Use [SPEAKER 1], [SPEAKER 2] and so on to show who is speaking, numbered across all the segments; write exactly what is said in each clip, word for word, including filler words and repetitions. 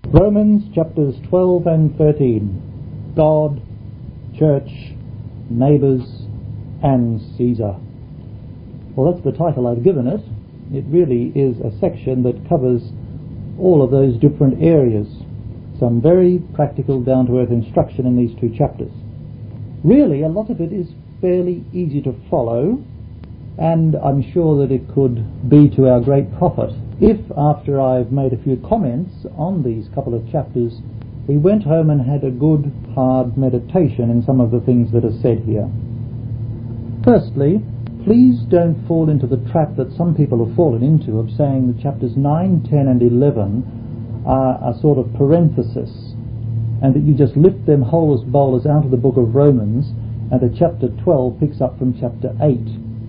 [SPEAKER 1] Romans chapters twelve and thirteen. God, Church, Neighbours and Caesar. Well, that's the title I've given it. It really is a section that covers all of those different areas. Some very practical, down-to-earth instruction in these two chapters. Really, a lot of it is fairly easy to follow, and I'm sure that it could be to our great profit if, after I've made a few comments on these couple of chapters, we went home and had a good, hard meditation in some of the things that are said here. Firstly, please don't fall into the trap that some people have fallen into of saying that chapters nine, ten and eleven are a sort of parenthesis, and that you just lift them whole as bowlers out of the book of Romans, and that chapter twelve picks up from chapter eight.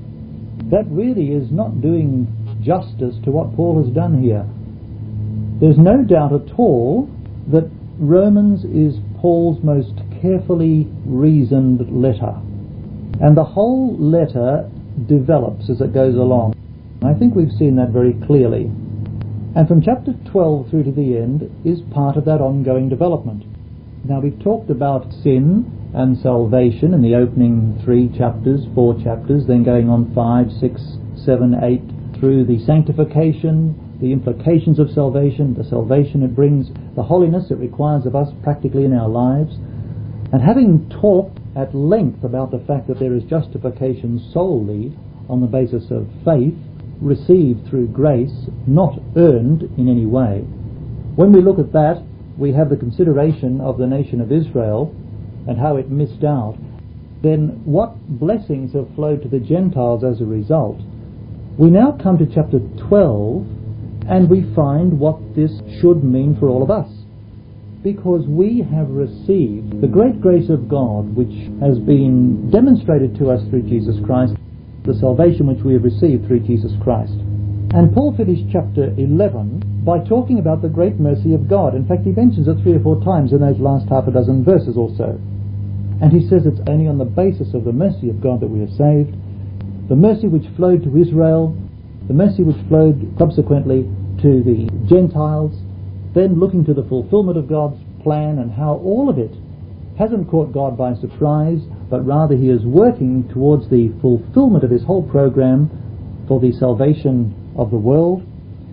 [SPEAKER 1] That really is not doing justice to what Paul has done here. There's no doubt at all that Romans is Paul's most carefully reasoned letter, and the whole letter develops as it goes along. I think we've seen that very clearly. And from chapter twelve through to the end is part of that ongoing development. Now, we've talked about sin and salvation in the opening three chapters, four chapters, then going on five, six, seven, eight, through the sanctification, the implications of salvation, the salvation it brings, the holiness it requires of us practically in our lives. And having talked at length about the fact that there is justification solely on the basis of faith, received through grace, not earned in any way, when we look at that, we have the consideration of the nation of Israel and how it missed out. Then what blessings have flowed to the Gentiles as a result? We now come to chapter twelve and we find what this should mean for all of us, because we have received the great grace of God which has been demonstrated to us through Jesus Christ, the salvation which we have received through Jesus Christ. And Paul finished chapter eleven by talking about the great mercy of God. In fact, he mentions it three or four times in those last half a dozen verses or so. And he says it's only on the basis of the mercy of God that we are saved, the mercy which flowed to Israel, the mercy which flowed subsequently to the Gentiles, then looking to the fulfillment of God's plan and how all of it hasn't caught God by surprise, but rather he is working towards the fulfillment of his whole program for the salvation of the world.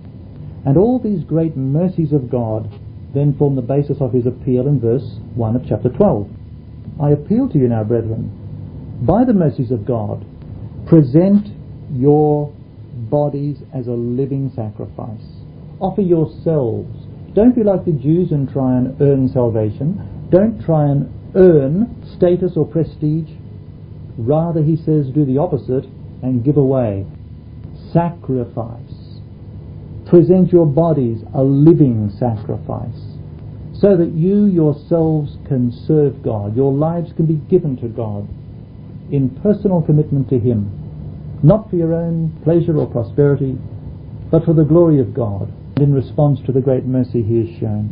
[SPEAKER 1] And all these great mercies of God then form the basis of his appeal in verse one of chapter twelve. I appeal to you now, brethren, by the mercies of God, present your bodies as a living sacrifice. Offer yourselves. Don't be like the Jews and try and earn salvation. Don't try and earn status or prestige. Rather, he says, do the opposite and give away. Sacrifice. Present your bodies a living sacrifice, so that you yourselves can serve God. Your lives can be given to God in personal commitment to him, not for your own pleasure or prosperity, but for the glory of God, and in response to the great mercy he has shown.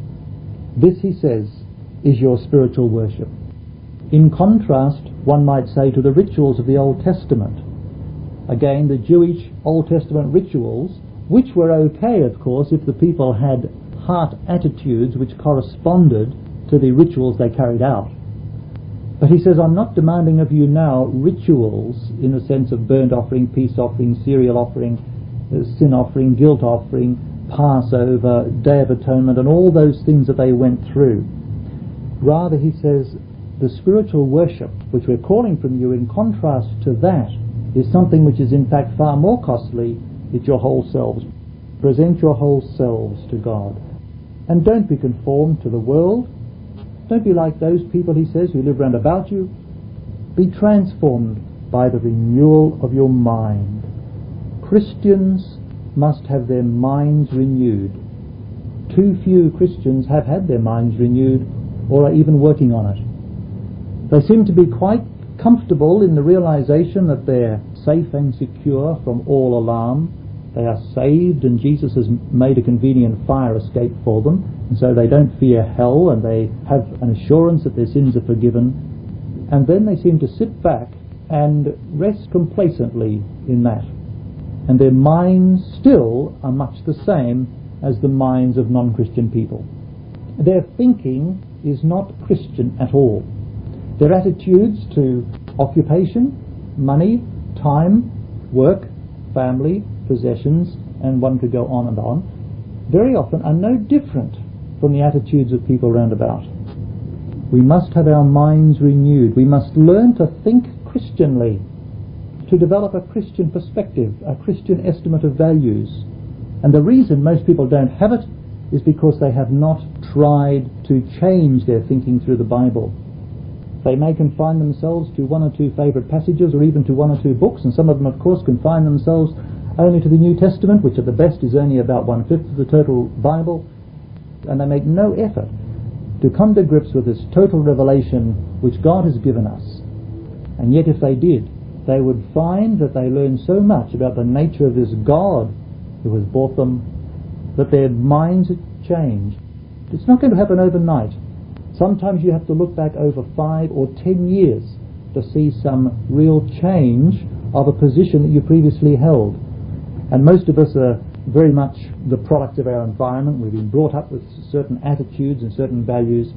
[SPEAKER 1] This, he says, is your spiritual worship. In contrast, one might say, to the rituals of the Old Testament. Again, the Jewish Old Testament rituals, which were okay, of course, if the people had heart attitudes which corresponded to the rituals they carried out. But he says, I'm not demanding of you now rituals in the sense of burnt offering, peace offering, cereal offering, sin offering, guilt offering, Passover, Day of Atonement, and all those things that they went through. Rather, he says, the spiritual worship which we're calling from you, in contrast to that, is something which is in fact far more costly. It's your whole selves. Present your whole selves to God. And don't be conformed to the world. Don't be like those people, he says, who live round about you. Be transformed by the renewal of your mind. Christians must have their minds renewed. Too few Christians have had their minds renewed or are even working on it. They seem to be quite comfortable in the realization that they're safe and secure from all alarm. They are saved and Jesus has made a convenient fire escape for them, and so they don't fear hell, and they have an assurance that their sins are forgiven. And then they seem to sit back and rest complacently in that. And their minds still are much the same as the minds of non-Christian people. Their thinking is not Christian at all. Their attitudes to occupation, money, time, work, family, possessions, and one could go on and on, very often are no different from the attitudes of people round about. We must have our minds renewed. We must learn to think Christianly, to develop a Christian perspective, a Christian estimate of values. And the reason most people don't have it is because they have not tried to change their thinking through the Bible. They may confine themselves to one or two favourite passages or even to one or two books, and some of them of course confine themselves only to the New Testament, which at the best is only about one-fifth of the total Bible, and they make no effort to come to grips with this total revelation which God has given us. And yet if they did, they would find that they learned so much about the nature of this God who has bought them that their minds had changed. It's not going to happen overnight. Sometimes you have to look back over five or ten years to see some real change of a position that you previously held. And most of us are very much the product of our environment. We've been brought up with certain attitudes and certain values,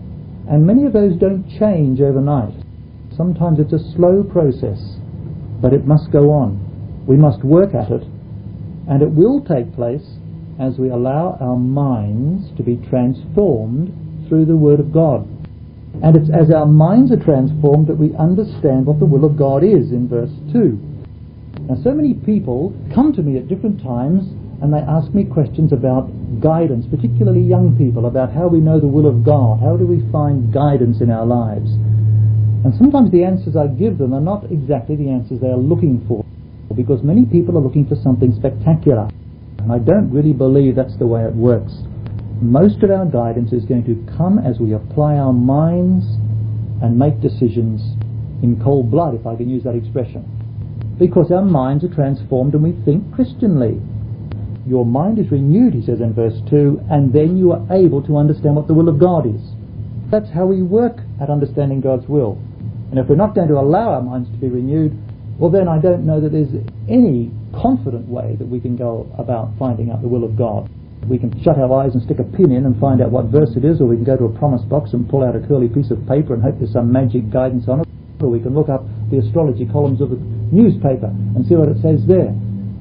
[SPEAKER 1] and many of those don't change overnight. Sometimes it's a slow process, but it must go on. We must work at it, and it will take place as we allow our minds to be transformed through the Word of God. And it's as our minds are transformed that we understand what the will of God is in verse two. Now, so many people come to me at different times and they ask me questions about guidance, particularly young people, about how we know the will of God, how do we find guidance in our lives. And sometimes the answers I give them are not exactly the answers they are looking for, because many people are looking for something spectacular. And I don't really believe that's the way it works. Most of our guidance is going to come as we apply our minds and make decisions in cold blood, if I can use that expression. Because our minds are transformed and we think Christianly. Your mind is renewed, he says in verse two, and then you are able to understand what the will of God is. That's how we work at understanding God's will. And if we're not going to allow our minds to be renewed, well then I don't know that there's any confident way that we can go about finding out the will of God. We can shut our eyes and stick a pin in and find out what verse it is, or we can go to a promise box and pull out a curly piece of paper and hope there's some magic guidance on it, or we can look up the astrology columns of a newspaper and see what it says there.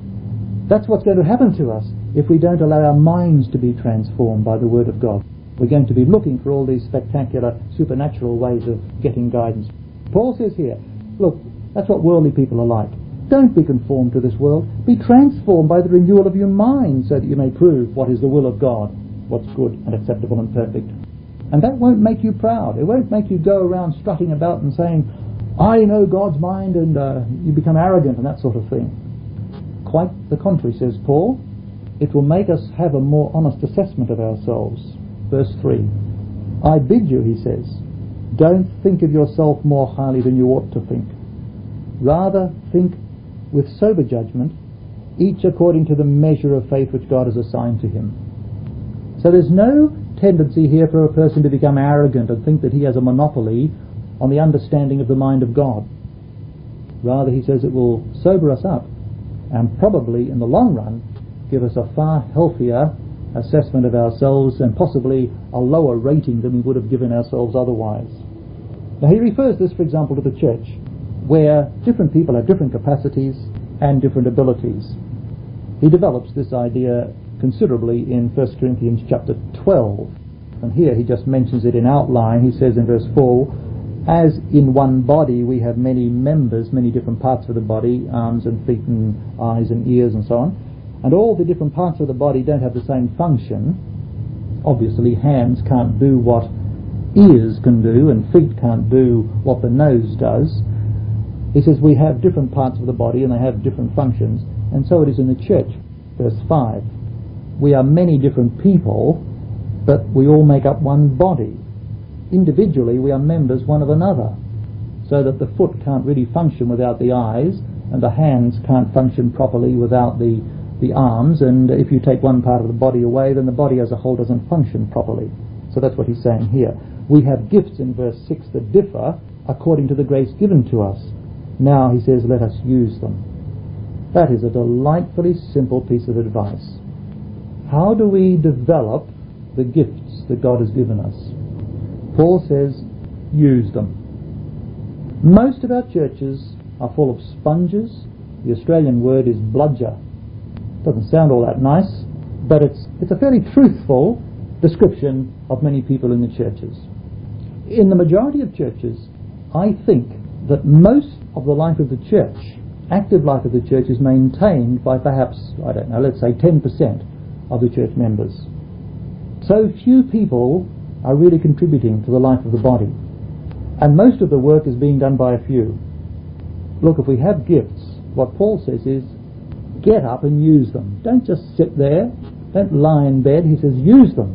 [SPEAKER 1] That's what's going to happen to us if we don't allow our minds to be transformed by the Word of God. We're going to be looking for all these spectacular supernatural ways of getting guidance. Paul says here, look, that's what worldly people are like. Don't be conformed to this world. Be transformed by the renewal of your mind, so that you may prove what is the will of God, what's good and acceptable and perfect. And that won't make you proud. It won't make you go around strutting about and saying, I know God's mind, and uh, you become arrogant and that sort of thing. Quite the contrary, says Paul. It will make us have a more honest assessment of ourselves. Verse three. I bid you, he says, don't think of yourself more highly than you ought to think. Rather, think with sober judgment, each according to the measure of faith which God has assigned to him. So there's no tendency here for a person to become arrogant and think that he has a monopoly on the understanding of the mind of God. Rather, he says it will sober us up and probably, in the long run, give us a far healthier assessment of ourselves and possibly a lower rating than we would have given ourselves otherwise. Now, he refers this, for example, to the church, where different people have different capacities and different abilities. He develops this idea considerably in First Corinthians chapter twelve, and here he just mentions it in outline. He says in verse four, as in one body we have many members, many different parts of the body, arms and feet and eyes and ears and so on, and all the different parts of the body don't have the same function. Obviously hands can't do what ears can do, and feet can't do what the nose does. He says we have different parts of the body and they have different functions, and so it is in the church. Verse five, we are many different people, but we all make up one body. Individually we are members one of another, so that the foot can't really function without the eyes, and the hands can't function properly without the, the arms, and if you take one part of the body away, then the body as a whole doesn't function properly. So that's what he's saying here. We have gifts in verse six that differ according to the grace given to us. Now, he says, let us use them. That is a delightfully simple piece of advice. How do we develop the gifts that God has given us. Paul says, use them. Most of our churches are full of sponges. The Australian word is bludger. Doesn't sound all that nice, but it's it's a fairly truthful description of many people in the churches. In the majority of churches, I think that most of the life of the church, active life of the church, is maintained by perhaps, I don't know, let's say ten percent of the church members. So few people are really contributing to the life of the body. And most of the work is being done by a few. Look, if we have gifts, what Paul says is, get up and use them. Don't just sit there. Don't lie in bed. He says, use them.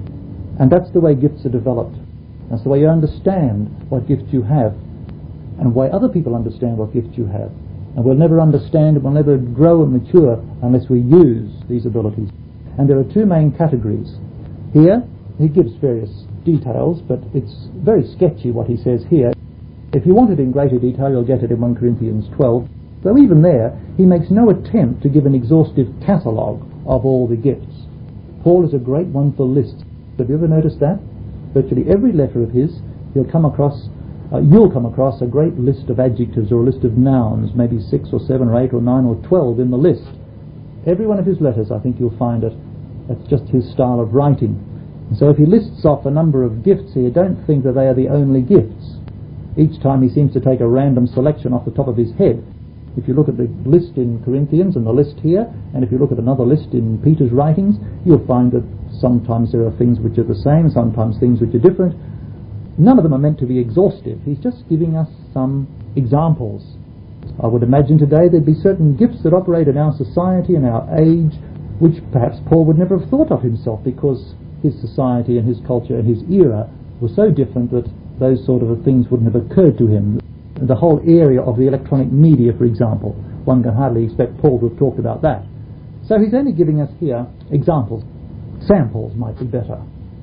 [SPEAKER 1] And that's the way gifts are developed. That's the way you understand what gifts you have, and why other people understand what gifts you have. And we'll never understand, and we'll never grow and mature unless we use these abilities. And there are two main categories. Here, he gives various details, but it's very sketchy what he says here. If you want it in greater detail, you'll get it in First Corinthians twelve. Though even there, he makes no attempt to give an exhaustive catalogue of all the gifts. Paul is a great one for lists. Have you ever noticed that? Virtually every letter of his, he'll come across, uh, you'll come across a great list of adjectives or a list of nouns, maybe six or seven or eight or nine or twelve in the list. Every one of his letters, I think you'll find it. That's just his style of writing. And so if he lists off a number of gifts here, don't think that they are the only gifts. Each time he seems to take a random selection off the top of his head. If you look at the list in Corinthians and the list here, and if you look at another list in Peter's writings, you'll find that sometimes there are things which are the same, sometimes things which are different. None of them are meant to be exhaustive. He's just giving us some examples. I would imagine today there'd be certain gifts that operate in our society and our age which perhaps Paul would never have thought of himself, because his society and his culture and his era were so different that those sort of things wouldn't have occurred to him. The whole area of the electronic media, for example, one can hardly expect Paul to have talked about that. So he's only giving us here examples. Samples might be better.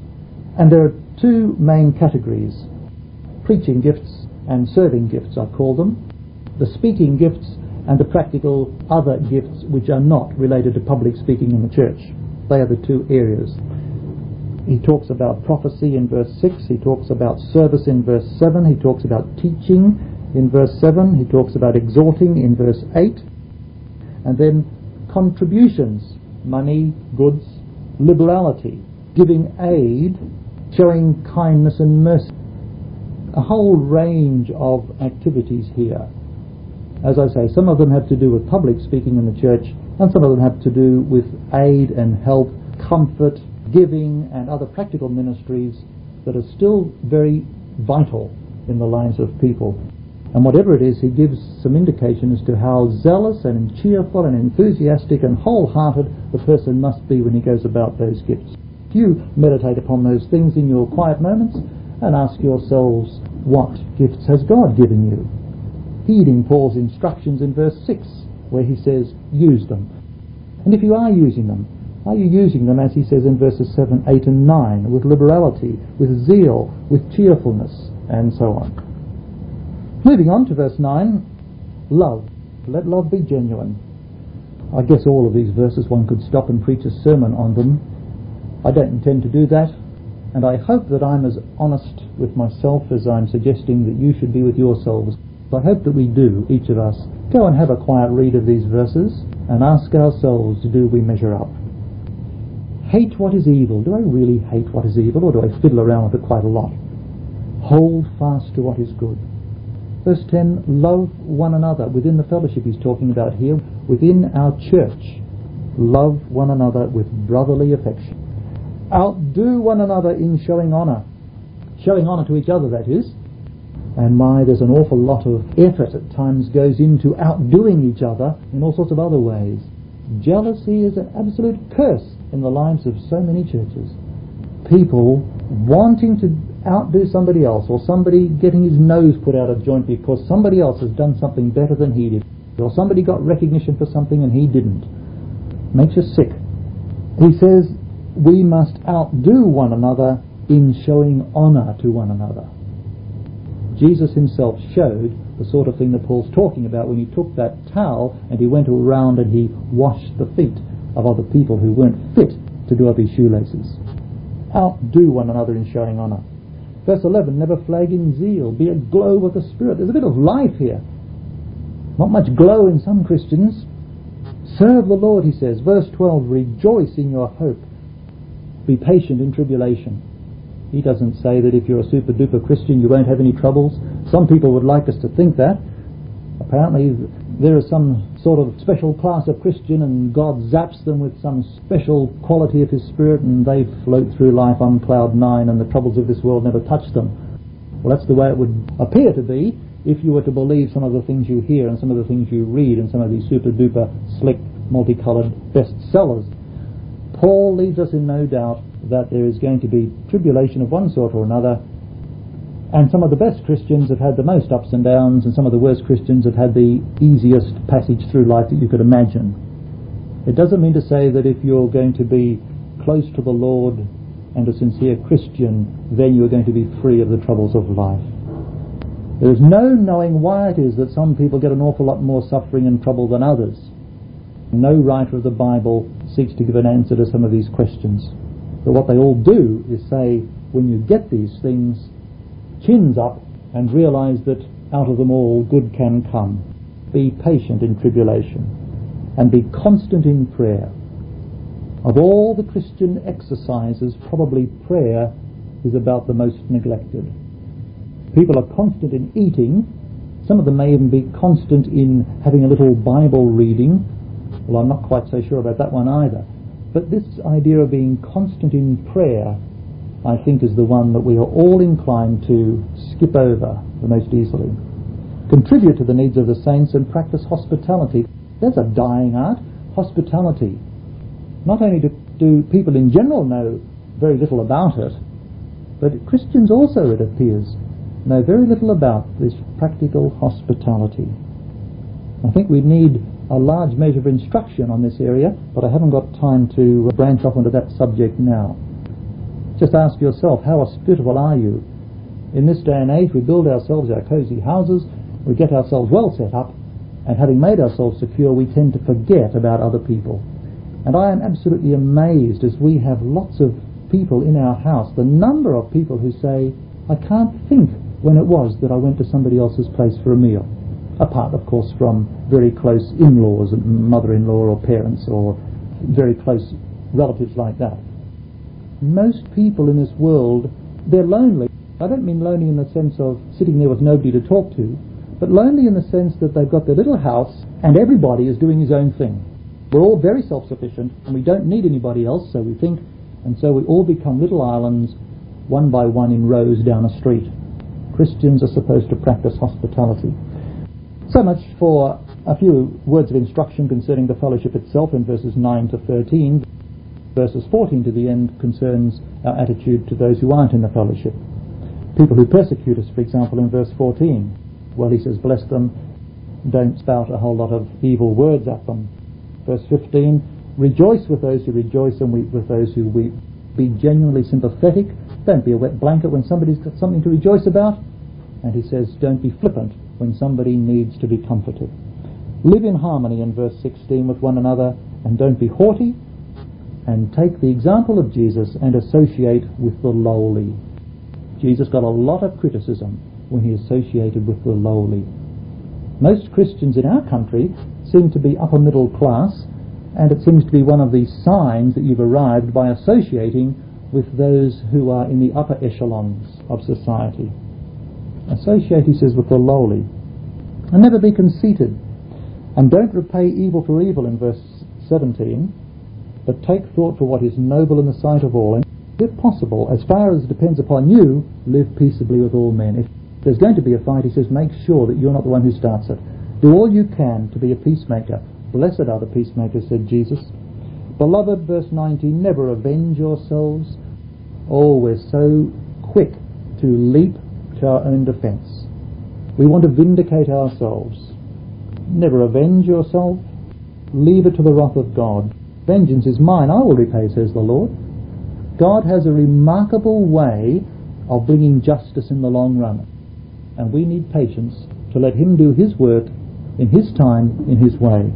[SPEAKER 1] And there are two main categories: preaching gifts and serving gifts, I call them. The speaking gifts and the practical other gifts which are not related to public speaking in the church. They are the two areas. He talks about prophecy in verse six, he talks about service in verse seven, he talks about teaching in verse seven, he talks about exhorting in verse eight, and then contributions, money, goods, liberality, giving aid, showing kindness and mercy. A whole range of activities here. As I say, some of them have to do with public speaking in the church, and some of them have to do with aid and help, comfort, giving, and other practical ministries that are still very vital in the lives of people. And whatever it is, he gives some indication as to how zealous and cheerful and enthusiastic and wholehearted the person must be when he goes about those gifts. If you meditate upon those things in your quiet moments and ask yourselves, what gifts has God given you? Heeding Paul's instructions in verse six, where he says, use them. And if you are using them, are you using them, as he says in verses seven, eight and nine, with liberality, with zeal, with cheerfulness, and so on? Moving on to verse nine, love. Let love be genuine. I guess all of these verses one could stop and preach a sermon on them. I don't intend to do that, and I hope that I'm as honest with myself as I'm suggesting that you should be with yourselves. I hope that we do, each of us, go and have a quiet read of these verses and ask ourselves, do we measure up? Hate what is evil. Do I really hate what is evil, or do I fiddle around with it quite a lot? Hold fast to what is good. Verse ten, love one another. Within the fellowship he's talking about here, within our church, love one another with brotherly affection. Outdo one another in showing honour. Showing honour to each other, that is. And my, there's an awful lot of effort at times goes into outdoing each other in all sorts of other ways. Jealousy is an absolute curse in the lives of so many churches. People wanting to outdo somebody else, or somebody getting his nose put out of joint because somebody else has done something better than he did, or somebody got recognition for something and he didn't. Makes you sick. He says we must outdo one another in showing honour to one another. Jesus himself showed the sort of thing that Paul's talking about when he took that towel and he went around and he washed the feet of other people who weren't fit to do up his shoelaces. outdo one another in showing honour. Verse eleven, never flag in zeal, be aglow with the Spirit. There's a bit of life here. Not much glow in some Christians. Serve the Lord, he says. Verse twelve, rejoice in your hope. Be patient in tribulation. He doesn't say that if you're a super duper Christian you won't have any troubles. Some people would like us to think that. Apparently there is some sort of special class of Christian and God zaps them with some special quality of his Spirit and they float through life on cloud nine and the troubles of this world never touch them. Well, that's the way it would appear to be if you were to believe some of the things you hear and some of the things you read and some of these super duper slick multicoloured bestsellers. Paul leaves us in no doubt that there is going to be tribulation of one sort or another, and some of the best Christians have had the most ups and downs, and some of the worst Christians have had the easiest passage through life that you could imagine. It doesn't mean to say that if you're going to be close to the Lord and a sincere Christian, then you're going to be free of the troubles of life. There is no knowing why it is that some people get an awful lot more suffering and trouble than others. No writer of the Bible seeks to give an answer to some of these questions. But what they all do is say, when you get these things, chins up and realize that out of them all good can come. Be patient in tribulation and be constant in prayer. Of all the Christian exercises, probably prayer is about the most neglected. People are constant in eating. Some of them may even be constant in having a little Bible reading. Well, I'm not quite so sure about that one either. But this idea of being constant in prayer, I think, is the one that we are all inclined to skip over the most easily. Contribute to the needs of the saints and practice hospitality. There's a dying art, hospitality. Not only do, do people in general know very little about it, but Christians also, it appears, know very little about this practical hospitality. I think we need a large measure of instruction on this area, but I haven't got time to branch off into that subject now. Just ask yourself, how hospitable are you? In this day and age, we build ourselves our cosy houses, we get ourselves well set up, and having made ourselves secure, we tend to forget about other people. And I am absolutely amazed as we have lots of people in our house, the number of people who say, I can't think when it was that I went to somebody else's place for a meal. Apart, of course, from very close in-laws, mother-in-law or parents or very close relatives like that. Most people in this world, they're lonely. I don't mean lonely in the sense of sitting there with nobody to talk to, but lonely in the sense that they've got their little house and everybody is doing his own thing. We're all very self-sufficient and we don't need anybody else, so we think, and so we all become little islands, one by one in rows down a street. Christians are supposed to practice hospitality. So much for a few words of instruction concerning the fellowship itself in verses nine to thirteen. Verses fourteen to the end concerns our attitude to those who aren't in the fellowship. People who persecute us, for example, in verse fourteen. Well, he says, bless them, don't spout a whole lot of evil words at them. Verse fifteen, rejoice with those who rejoice and weep with those who weep. Be genuinely sympathetic. Don't be a wet blanket when somebody's got something to rejoice about. And he says, don't be flippant when somebody needs to be comforted. Live in harmony in verse sixteen with one another, and don't be haughty, and take the example of Jesus and associate with the lowly. Jesus got a lot of criticism when he associated with the lowly. Most Christians in our country seem to be upper middle class, and it seems to be one of the signs that you've arrived by associating with those who are in the upper echelons of society. Associate, he says, with the lowly. And never be conceited. And don't repay evil for evil in verse seventeen, but take thought for what is noble in the sight of all. And if possible, as far as depends upon you, live peaceably with all men. If there's going to be a fight, he says, make sure that you're not the one who starts it. Do all you can to be a peacemaker. Blessed are the peacemakers, said Jesus. Beloved, verse nineteen, never avenge yourselves. Oh, we're so quick to leap to our own defence. We want to vindicate ourselves. Never avenge yourself. Leave it to the wrath of God. Vengeance is mine, I will repay, says the Lord. God has a remarkable way of bringing justice in the long run, and we need patience to let him do his work in his time, in his way.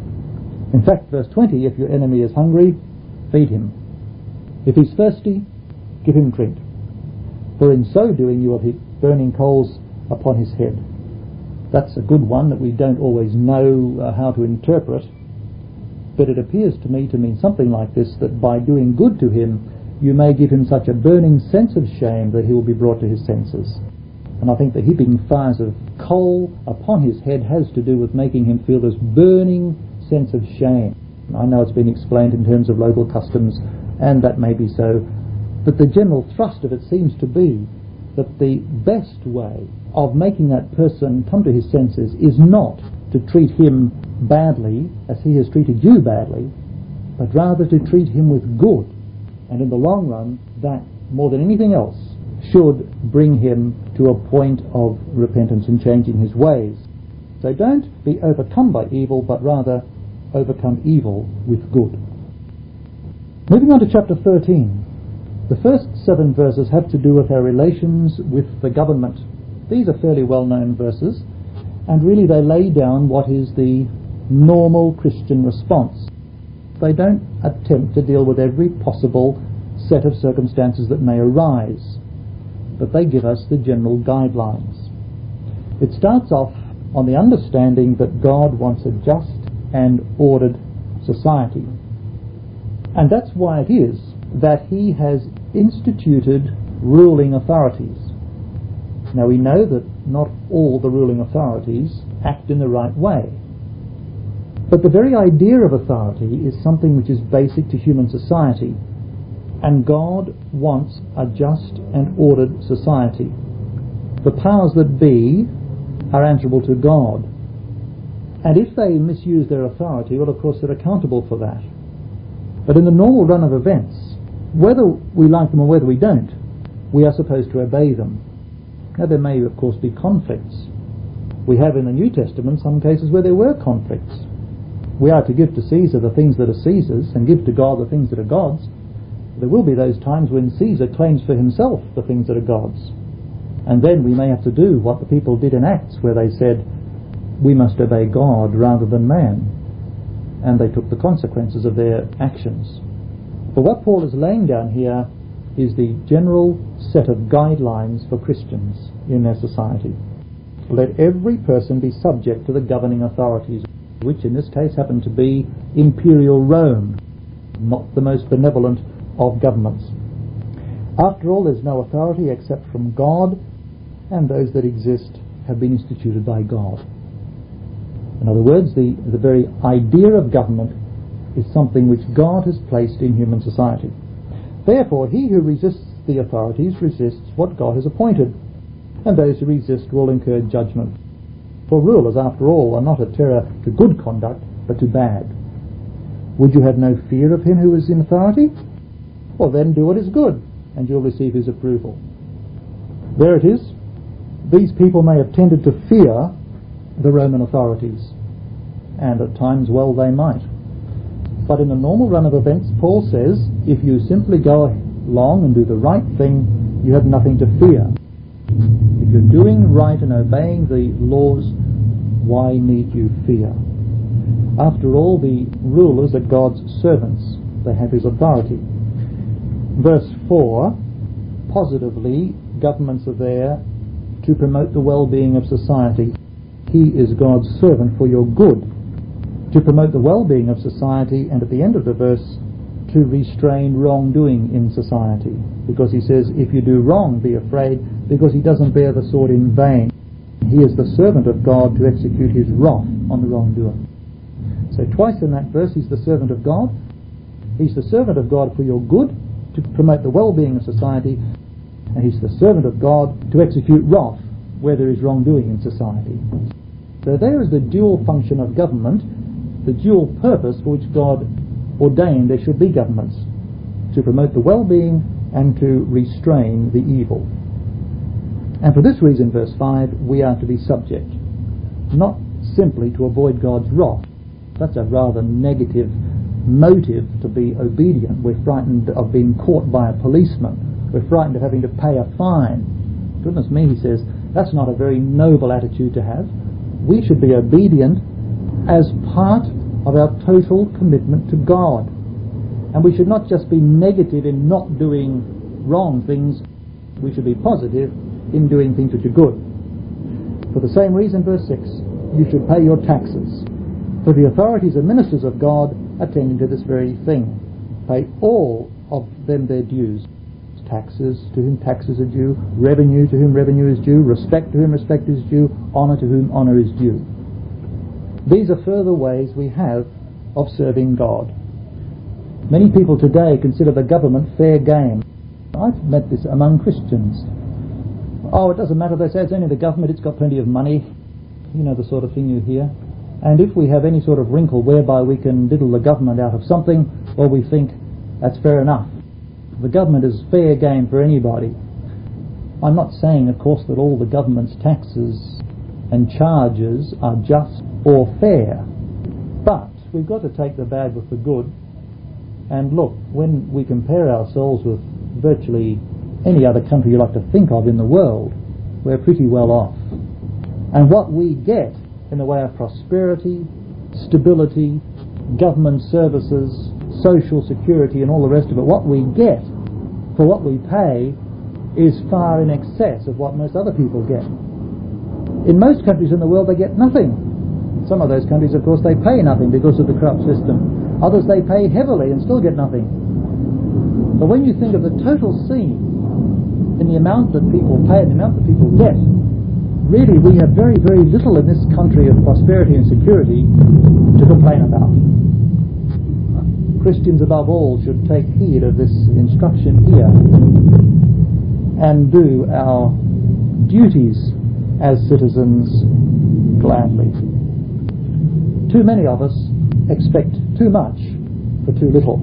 [SPEAKER 1] In fact, verse twenty, if your enemy is hungry, feed him. If he's thirsty, give him drink, for in so doing you will heap burning coals upon his head. That's a good one that we don't always know uh, how to interpret, but it appears to me to mean something like this, that by doing good to him you may give him such a burning sense of shame that he will be brought to his senses. And I think the heaping fires of coal upon his head has to do with making him feel this burning sense of shame. I know it's been explained in terms of local customs, and that may be so, but the general thrust of it seems to be that the best way of making that person come to his senses is not to treat him badly as he has treated you badly, but rather to treat him with good. And in the long run, that, more than anything else, should bring him to a point of repentance and changing his ways. So don't be overcome by evil, but rather overcome evil with good. Moving on to chapter thirteen. The first seven verses have to do with our relations with the government. These are fairly well-known verses, and really they lay down what is the normal Christian response. They don't attempt to deal with every possible set of circumstances that may arise, but they give us the general guidelines. It starts off on the understanding that God wants a just and ordered society. And that's why it is that he has instituted ruling authorities. Now we know that not all the ruling authorities act in the right way. But the very idea of authority is something which is basic to human society. And God wants a just and ordered society. The powers that be are answerable to God. And if they misuse their authority, well, of course, they're accountable for that. But in the normal run of events, whether we like them or whether we don't, we are supposed to obey them. Now, there may, of course, be conflicts. We have in the New Testament some cases where there were conflicts. We are to give to Caesar the things that are Caesar's and give to God the things that are God's. There will be those times when Caesar claims for himself the things that are God's. And then we may have to do what the people did in Acts, where they said, we must obey God rather than man. And they took the consequences of their actions. But what Paul is laying down here is the general set of guidelines for Christians in their society. Let every person be subject to the governing authorities, which in this case happen to be imperial Rome, not the most benevolent of governments. After all, there's no authority except from God, and those that exist have been instituted by God. In other words, the, the very idea of government is something which God has placed in human society. Therefore, he who resists the authorities resists what God has appointed, and those who resist will incur judgment. For rulers, after all, are not a terror to good conduct, but to bad. Would you have no fear of him who is in authority? Well, then do what is good, and you'll receive his approval. There it is. These people may have tended to fear the Roman authorities, and at times, well, they might. But in the normal run of events, Paul says, if you simply go along and do the right thing, you have nothing to fear. If you're doing right and obeying the laws, why need you fear? After all, the rulers are God's servants. They have his authority. Verse four, positively, governments are there to promote the well-being of society. He is God's servant for your good, to promote the well-being of society, and at the end of the verse, to restrain wrongdoing in society. Because he says, if you do wrong, be afraid, because he doesn't bear the sword in vain. He is the servant of God to execute his wrath on the wrongdoer. So twice in that verse, he's the servant of God. He's the servant of God for your good, to promote the well-being of society, and he's the servant of God to execute wrath where there is wrongdoing in society. So there is the dual function of government, the dual purpose for which God ordained there should be governments, to promote the well-being and to restrain the evil. And for this reason, verse five, we are to be subject, not simply to avoid God's wrath. That's a rather negative motive to be obedient. We're frightened of being caught by a policeman. We're frightened of having to pay a fine. Goodness me, he says, that's not a very noble attitude to have. We should be obedient as part of our total commitment to God. And we should not just be negative in not doing wrong things, we should be positive in doing things which are good. For the same reason, verse six, you should pay your taxes. For the authorities and ministers of God attending to this very thing. Pay all of them their dues. Taxes to whom taxes are due, revenue to whom revenue is due, respect to whom respect is due, honour to whom honour is due. These are further ways we have of serving God. Many people today consider the government fair game. I've met this among Christians. Oh, it doesn't matter, they say, it's only the government, it's got plenty of money. You know the sort of thing you hear. And if we have any sort of wrinkle whereby we can diddle the government out of something, well, we think that's fair enough. The government is fair game for anybody. I'm not saying, of course, that all the government's taxes and charges are just or fair. But we've got to take the bad with the good. And look, when we compare ourselves with virtually any other country you like to think of in the world, we're pretty well off. And what we get in the way of prosperity, stability, government services, social security and all the rest of it, what we get for what we pay is far in excess of what most other people get. In most countries in the world they get nothing. In some of those countries, of course, they pay nothing because of the corrupt system. Others they pay heavily and still get nothing. But when you think of the total scene in the amount that people pay and the amount that people get, really we have very, very little in this country of prosperity and security to complain about. Christians above all should take heed of this instruction here and do our duties as citizens gladly. Too many of us expect too much for too little.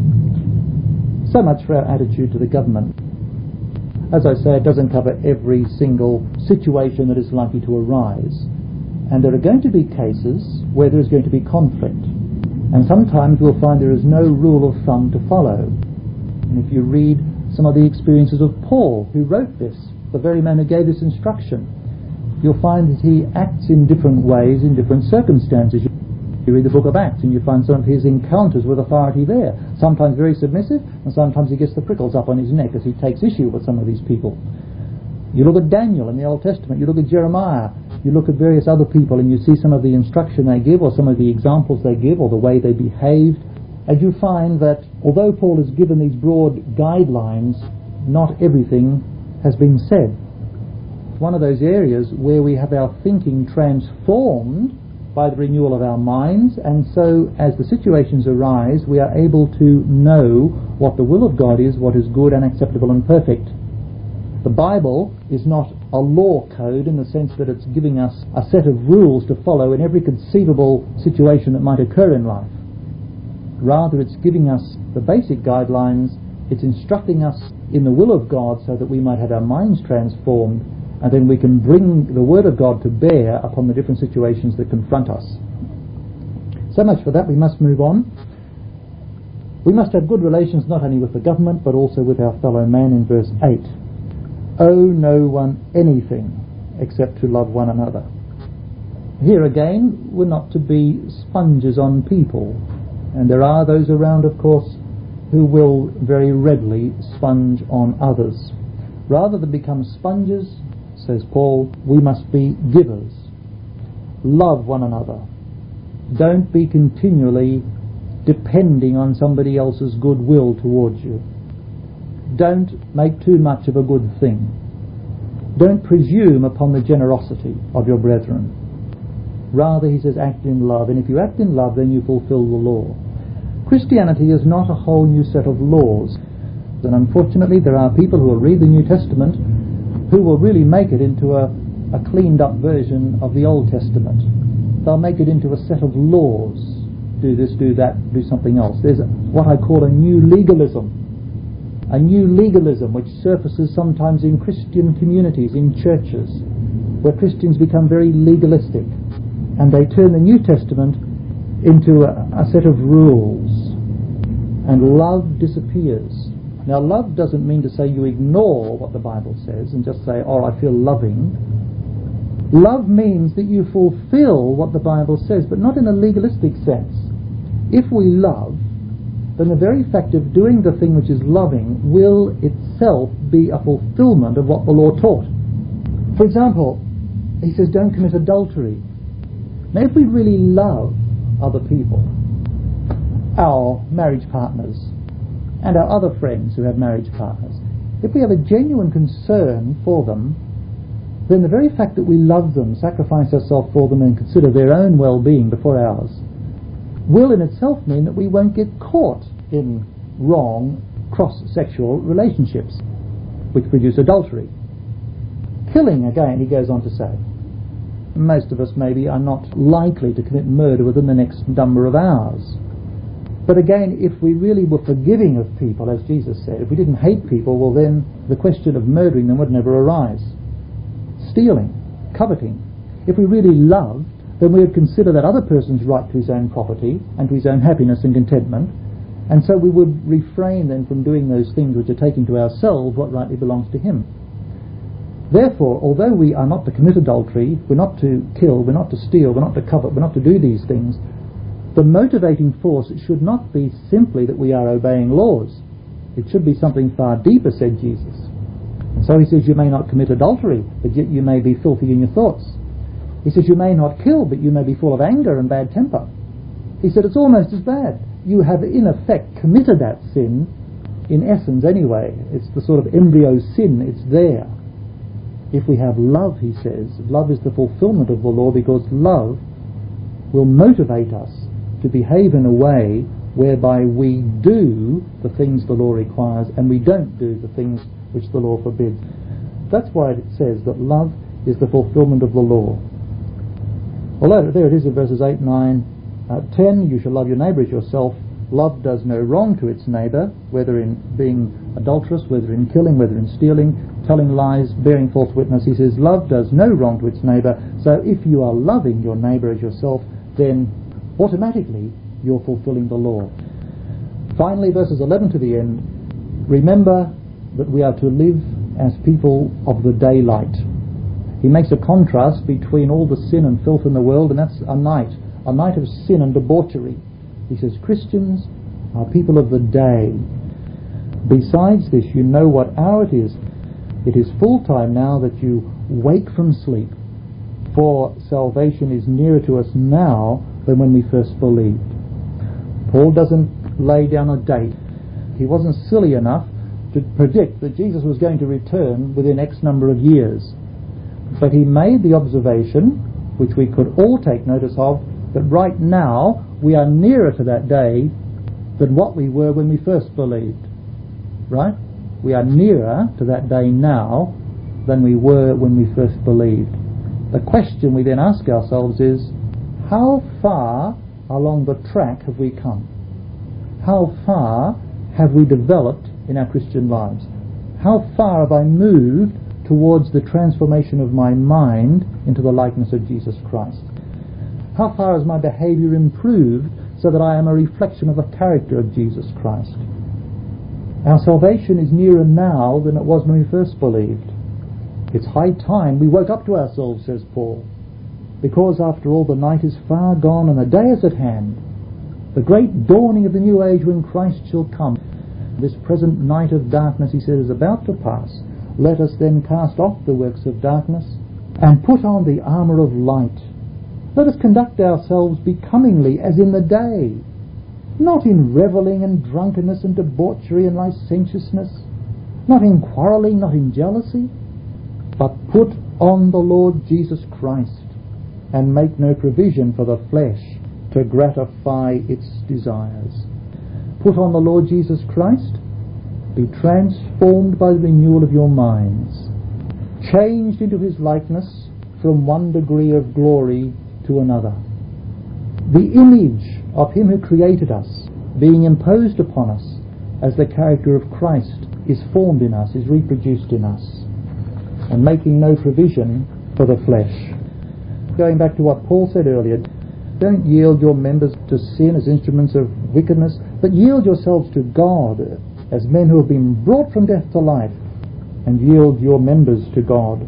[SPEAKER 1] So much for our attitude to the government. As I say, it doesn't cover every single situation that is likely to arise. And there are going to be cases where there is going to be conflict. And sometimes we'll find there is no rule of thumb to follow. And if you read some of the experiences of Paul, who wrote this, the very man who gave this instruction, you'll find that he acts in different ways in different circumstances. You read the book of Acts and you find some of his encounters with authority there. Sometimes very submissive, and sometimes he gets the prickles up on his neck as he takes issue with some of these people. You look at Daniel in the Old Testament, you look at Jeremiah, you look at various other people and you see some of the instruction they give or some of the examples they give or the way they behaved, and you find that although Paul has given these broad guidelines, not everything has been said. It's one of those areas where we have our thinking transformed by the renewal of our minds, and so as the situations arise we are able to know what the will of God is, what is good and acceptable and perfect. The Bible is not a law code in the sense that it's giving us a set of rules to follow in every conceivable situation that might occur in life. Rather, it's giving us the basic guidelines, it's instructing us in the will of God so that we might have our minds transformed, and then we can bring the Word of God to bear upon the different situations that confront us. So much for that. We must move on. We must have good relations not only with the government but also with our fellow man in verse eight. Owe no one anything except to love one another. Here again, we're not to be sponges on people, and there are those around, of course, who will very readily sponge on others. Rather than become sponges, says Paul, we must be givers. Love one another. Don't be continually depending on somebody else's goodwill towards you. Don't make too much of a good thing. Don't presume upon the generosity of your brethren. Rather, he says, act in love. And if you act in love, then you fulfill the law. Christianity is not a whole new set of laws. And unfortunately, there are people who will read the New Testament who will really make it into a, a cleaned up version of the Old Testament. They'll make it into a set of laws. Do this, do that, do something else. There's what I call a new legalism. A new legalism which surfaces sometimes in Christian communities, in churches, where Christians become very legalistic and they turn the New Testament into a, a set of rules, and love disappears. Now, love doesn't mean to say you ignore what the Bible says and just say, oh, I feel loving. Love means that you fulfill what the Bible says, but not in a legalistic sense. If we love, then the very fact of doing the thing which is loving will itself be a fulfillment of what the law taught. For example, he says don't commit adultery. Now if we really love other people, our marriage partners and our other friends who have marriage partners, if we have a genuine concern for them, then the very fact that we love them, sacrifice ourselves for them and consider their own well-being before ours will in itself mean that we won't get caught in wrong cross-sexual relationships which produce adultery. Killing, again, he goes on to say, most of us maybe are not likely to commit murder within the next number of hours. But again, if we really were forgiving of people, as Jesus said, if we didn't hate people, well then the question of murdering them would never arise. Stealing, coveting. If we really loved, then we would consider that other person's right to his own property and to his own happiness and contentment, and so we would refrain then from doing those things which are taking to ourselves what rightly belongs to him. Therefore, although we are not to commit adultery, we're not to kill, we're not to steal, we're not to covet, we're not to do these things, the motivating force should not be simply that we are obeying laws. It should be something far deeper, said Jesus. And so he says you may not commit adultery, but yet you may be filthy in your thoughts. He says you may not kill, but you may be full of anger and bad temper. He said it's almost as bad. You have in effect committed that sin, in essence anyway. It's the sort of embryo sin, it's there. If we have love, he says, love is the fulfillment of the law, because love will motivate us to behave in a way whereby we do the things the law requires and we don't do the things which the law forbids. That's why it says that love is the fulfillment of the law. Although there it is in verses eight, nine, uh, ten, you shall love your neighbour as yourself. Love does no wrong to its neighbour, whether in being adulterous, whether in killing, whether in stealing, telling lies, bearing false witness. He says love does no wrong to its neighbour. So if you are loving your neighbour as yourself, then automatically you're fulfilling the law. Finally, verses eleven to the end, remember that we are to live as people of the daylight. He makes a contrast between all the sin and filth in the world, and that's a night, a night of sin and debauchery. He says Christians are people of the day. Besides this, you know what hour it is. It is full time now that you wake from sleep, for salvation is nearer to us now than when we first believed. Paul doesn't lay down a date. He wasn't silly enough to predict that Jesus was going to return within X number of years. But he made the observation, which we could all take notice of, that right now we are nearer to that day than what we were when we first believed. Right? We are nearer to that day now than we were when we first believed. The question we then ask ourselves is, how far along the track have we come? How far have we developed in our Christian lives? How far have I moved towards the transformation of my mind into the likeness of Jesus Christ? How far has my behaviour improved so that I am a reflection of the character of Jesus Christ? Our salvation is nearer now than it was when we first believed. It's high time we woke up to ourselves, says Paul, because after all the night is far gone and the day is at hand, the great dawning of the new age when Christ shall come. This present night of darkness, he says, is about to pass. Let us then cast off the works of darkness and put on the armour of light. Let us conduct ourselves becomingly as in the day, not in revelling and drunkenness and debauchery and licentiousness, not in quarrelling, not in jealousy, but put on the Lord Jesus Christ, and make no provision for the flesh to gratify its desires. Put on the Lord Jesus Christ, be transformed by the renewal of your minds, changed into his likeness from one degree of glory to another. The image of him who created us being imposed upon us as the character of Christ is formed in us, is reproduced in us, and making no provision for the flesh. Going back to what Paul said earlier, don't yield your members to sin as instruments of wickedness, but yield yourselves to God as men who have been brought from death to life, and yield your members to God.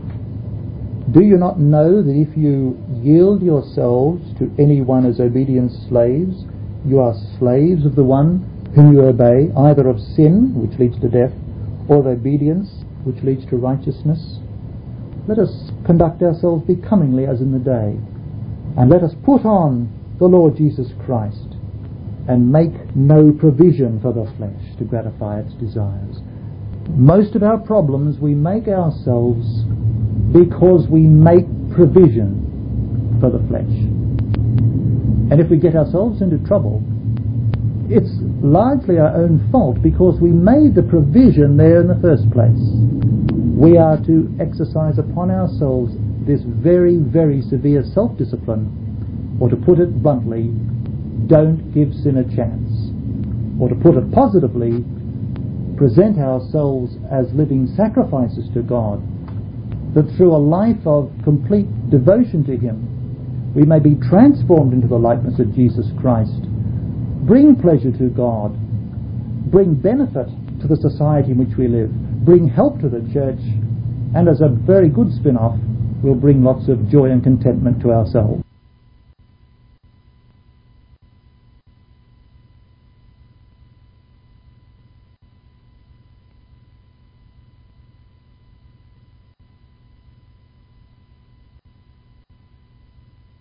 [SPEAKER 1] Do you not know that if you yield yourselves to anyone as obedient slaves, you are slaves of the one whom you obey, either of sin, which leads to death, or of obedience, which leads to righteousness. Let us conduct ourselves becomingly as in the day, and let us put on the Lord Jesus Christ and make no provision for the flesh to gratify its desires. Most of our problems we make ourselves because we make provision for the flesh. And if we get ourselves into trouble, it's largely our own fault because we made the provision there in the first place. We are to exercise upon ourselves this very, very severe self-discipline, or to put it bluntly, don't give sin a chance. Or to put it positively, present ourselves as living sacrifices to God, that through a life of complete devotion to Him, we may be transformed into the likeness of Jesus Christ, bring pleasure to God, bring benefit to the society in which we live, bring help to the church, and as a very good spin-off, will bring lots of joy and contentment to ourselves.